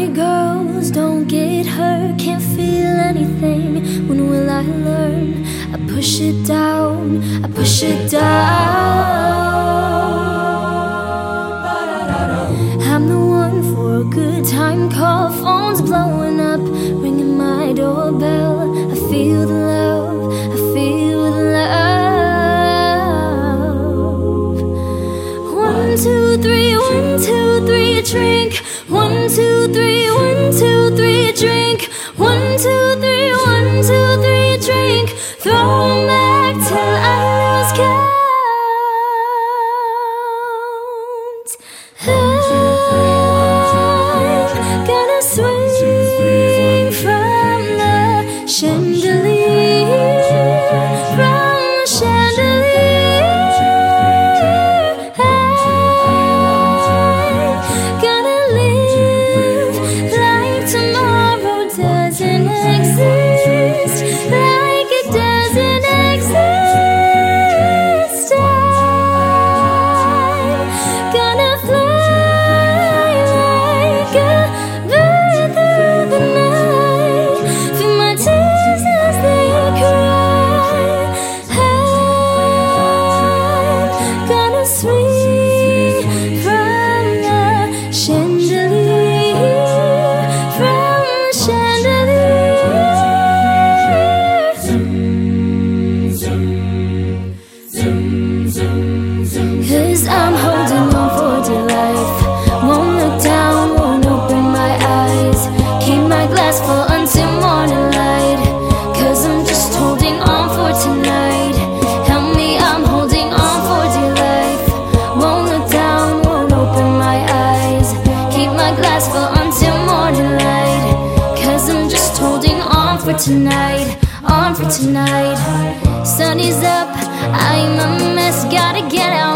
Pretty girls don't get hurt, can't feel anything. When will I learn? I push it down, I push it down. I'm the one for a good time call, phone's blowing up, ringing my doorbell. I feel the love, I feel the love. 1, 2, 3, 1, 2, 3, drink. 1, 2, 3, 1, 2, 3, drink. 1, 2, 3, 1, 2, 3, drink. Throw 'em back till I lose count. I'm gonna swing from the chandelier, from the chandelier. I'm gonna live like tomorrow doesn't exist, like it doesn't exist. I'm gonna fly like a bird through the night, feel my tears as they cry. I'm gonna swing from the chandelier, from the chandelier. 'Cause I'm holding on for dear life. Won't look down, won't open my eyes. Keep my glass full until morning light. 'Cause I'm just holding on for tonight. Help me, I'm holding on for dear life. Won't look down, won't open my eyes. Keep my glass full until morning light. 'Cause I'm just holding on for tonight, on for tonight. Sun is up, I'm a mess, gotta get out